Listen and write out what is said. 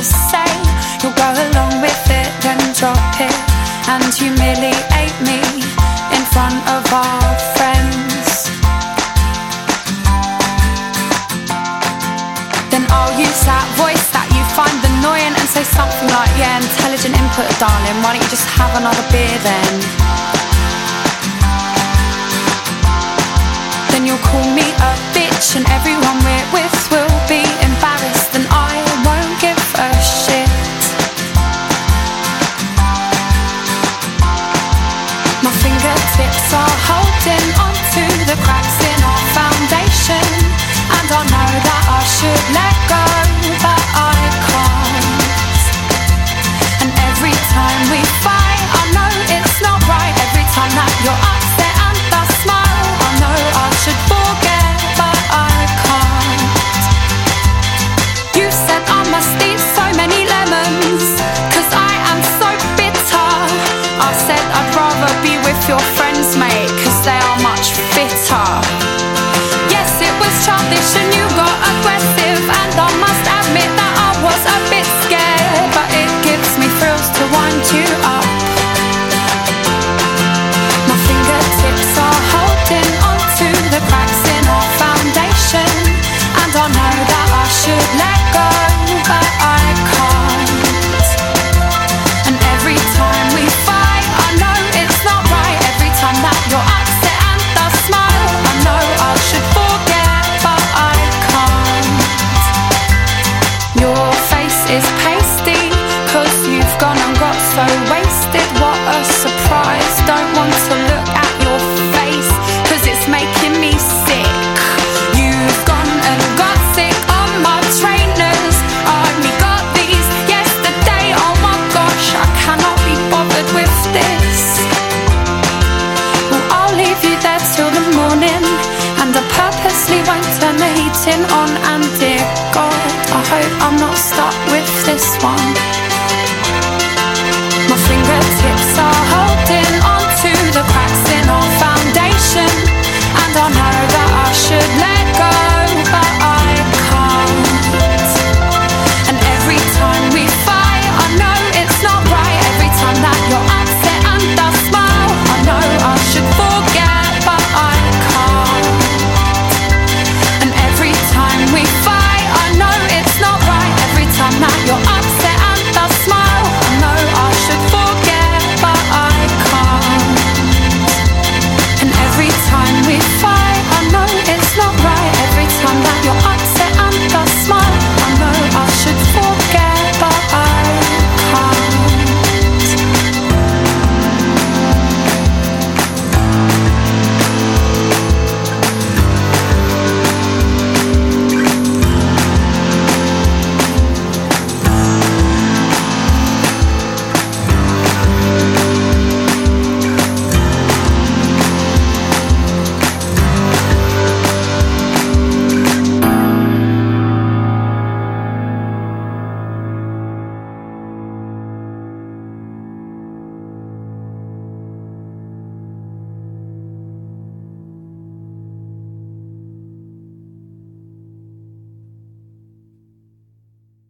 just say you'll go along with it, then drop it and humiliate me in front of our friends. Then I'll use that voice that you find annoying and say something like, yeah, intelligent input, darling, why don't you just have another beer then? Then you'll call me a bitch and everyone we're with will be embarrassed and I won't give a shit. My fingertips are holding onto the cracks in our foundation, and I know that I should let go, but I can't. And every time we fight, I know it's not right. Every time that you're upset and I smile, I know I should forget, but I can't. You said I must eat so many lemons, 'cause I am so bitter. I said I'd rather be with your friends, mate, 'cause they are much fitter. Yes, it was childish and you got aggressive, and I must admit that I was a bit scared, but it gives me thrills to wind you up. My fingertips are holding onto the cracks in our foundation, and I know that I should let go, but I can't. And every time we fight, I know it's not right. Every time that you're upset and I smile, I know I should forget, but I can't. Your face is pasty, 'cause you've gone and got so wasted. What a surprise. Don't want to look at your face, 'cause it's making me sick. You've gone and got sick on my trainers. I only got these yesterday. Oh my gosh, I cannot be bothered with this. Well, I'll leave you there till the morning, and I purposely won't turn the heating on. And dear God, I hope I'm not stuck with this one. My fingertips are holding onto the cracks in our foundation, and I know that I should let